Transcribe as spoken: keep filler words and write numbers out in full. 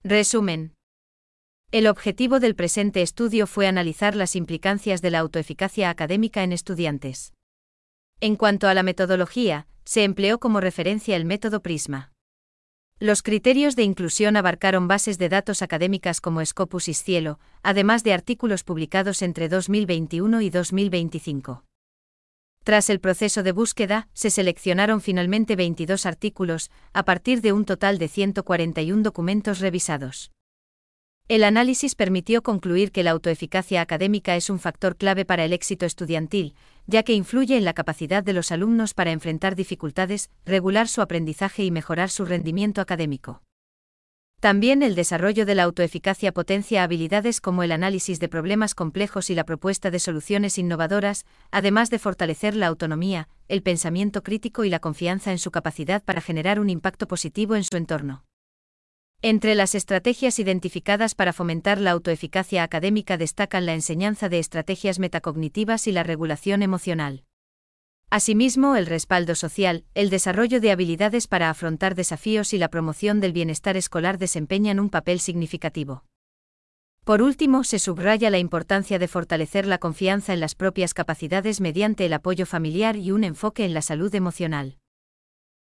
Resumen. El objetivo del presente estudio fue analizar las implicancias de la autoeficacia académica en estudiantes. En cuanto a la metodología, se empleó como referencia el método Prisma. Los criterios de inclusión abarcaron bases de datos académicas como Scopus y Scielo, además de artículos publicados entre dos mil veintiuno y dos mil veinticinco. Tras el proceso de búsqueda, se seleccionaron finalmente veintidós artículos, a partir de un total de ciento cuarenta y uno documentos revisados. El análisis permitió concluir que la autoeficacia académica es un factor clave para el éxito estudiantil, ya que influye en la capacidad de los alumnos para enfrentar dificultades, regular su aprendizaje y mejorar su rendimiento académico. También el desarrollo de la autoeficacia potencia habilidades como el análisis de problemas complejos y la propuesta de soluciones innovadoras, además de fortalecer la autonomía, el pensamiento crítico y la confianza en su capacidad para generar un impacto positivo en su entorno. Entre las estrategias identificadas para fomentar la autoeficacia académica destacan la enseñanza de estrategias metacognitivas y la regulación emocional. Asimismo, el respaldo social, el desarrollo de habilidades para afrontar desafíos y la promoción del bienestar escolar desempeñan un papel significativo. Por último, se subraya la importancia de fortalecer la confianza en las propias capacidades mediante el apoyo familiar y un enfoque en la salud emocional.